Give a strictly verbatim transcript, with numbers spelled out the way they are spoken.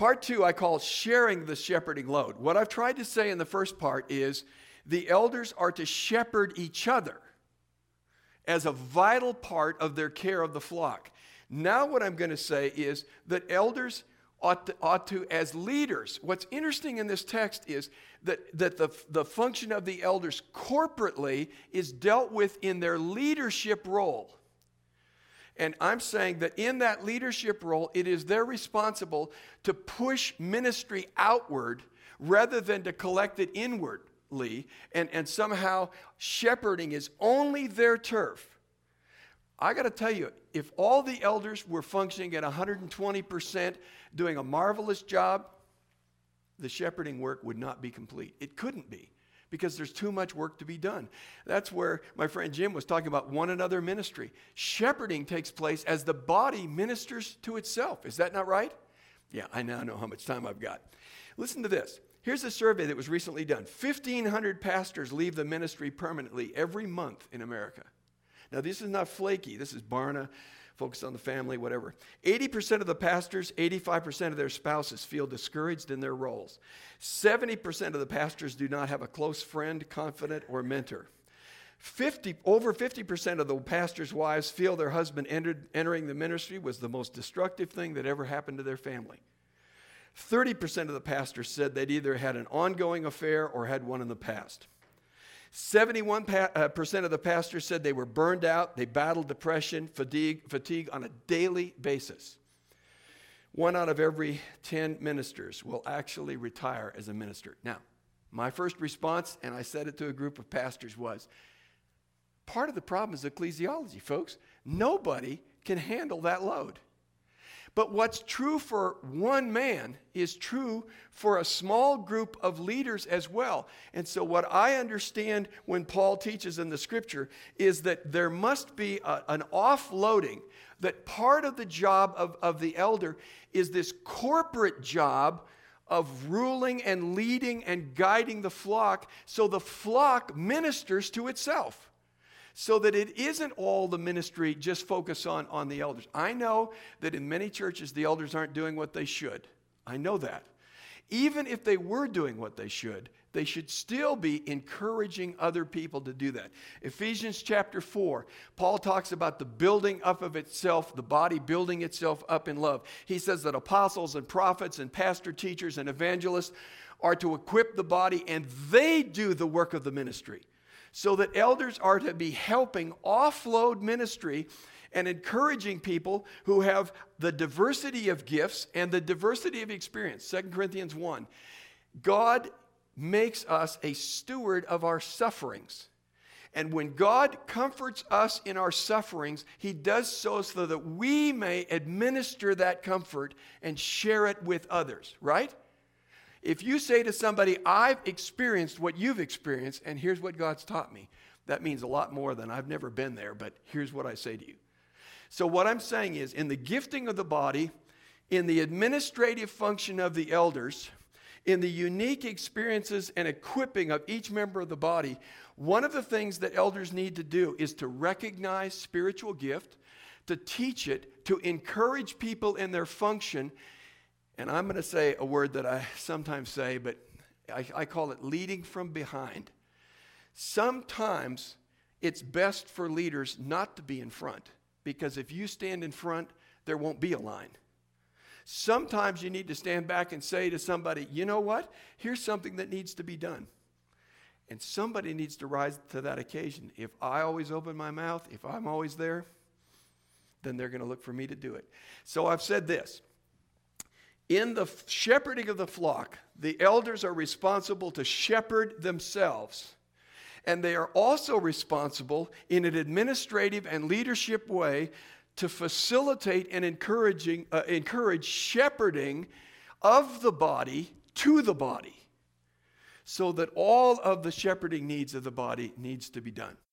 Part two I call sharing the shepherding load. What I've tried to say in the first part is the elders are to shepherd each other as a vital part of their care of the flock. Now what I'm going to say is that elders ought to, ought to as leaders. What's interesting in this text is that, that the, the function of the elders corporately is dealt with in their leadership role. And I'm saying that in that leadership role, it is their responsible to push ministry outward rather than to collect it inwardly, and, and somehow shepherding is only their turf. I got to tell you, if all the elders were functioning at one hundred twenty percent, doing a marvelous job, the shepherding work would not be complete. It couldn't be, because there's too much work to be done. That's where my friend Jim was talking about one another ministry. Shepherding takes place as the body ministers to itself. Is that not right? Yeah, I now know how much time I've got. Listen to this. Here's a survey that was recently done. fifteen hundred pastors leave the ministry permanently every month in America. Now, this is not flaky. This is Barna, focused on the family, whatever. eighty percent of the pastors, eighty-five percent of their spouses feel discouraged in their roles. seventy percent of the pastors do not have a close friend, confidant, or mentor. fifty, over fifty percent of the pastors' wives feel their husband entered, entering the ministry was the most destructive thing that ever happened to their family. thirty percent of the pastors said they'd either had an ongoing affair or had one in the past. seventy-one percent of the pastors said they were burned out, they battled depression, fatigue, fatigue on a daily basis. One out of every ten ministers will actually retire as a minister. Now, my first response, and I said it to a group of pastors, was, part of the problem is ecclesiology, folks. Nobody can handle that load. But what's true for one man is true for a small group of leaders as well. And so what I understand when Paul teaches in the scripture is that there must be a, an offloading, that part of the job of, of the elder is this corporate job of ruling and leading and guiding the flock so the flock ministers to itself. So that it isn't all the ministry just focus on, on the elders. I know that in many churches the elders aren't doing what they should. I know that. Even if they were doing what they should, they should still be encouraging other people to do that. Ephesians chapter four, Paul talks about the building up of itself, the body building itself up in love. He says that apostles and prophets and pastor teachers and evangelists are to equip the body, and they do the work of the ministry. So that elders are to be helping offload ministry and encouraging people who have the diversity of gifts and the diversity of experience. Second Corinthians one. God makes us a steward of our sufferings. And when God comforts us in our sufferings, He does so so that we may administer that comfort and share it with others, right? If you say to somebody, I've experienced what you've experienced, and here's what God's taught me, that means a lot more than I've never been there, but here's what I say to you. So what I'm saying is, in the gifting of the body, in the administrative function of the elders, in the unique experiences and equipping of each member of the body, one of the things that elders need to do is to recognize spiritual gift, to teach it, to encourage people in their function. And I'm going to say a word that I sometimes say, but I, I call it leading from behind. Sometimes it's best for leaders not to be in front, because if you stand in front, there won't be a line. Sometimes you need to stand back and say to somebody, you know what? Here's something that needs to be done. And somebody needs to rise to that occasion. If I always open my mouth, if I'm always there, then they're going to look for me to do it. So I've said this. In the shepherding of the flock, the elders are responsible to shepherd themselves. And they are also responsible in an administrative and leadership way to facilitate and encouraging, uh, encourage shepherding of the body to the body, so that all of the shepherding needs of the body needs to be done.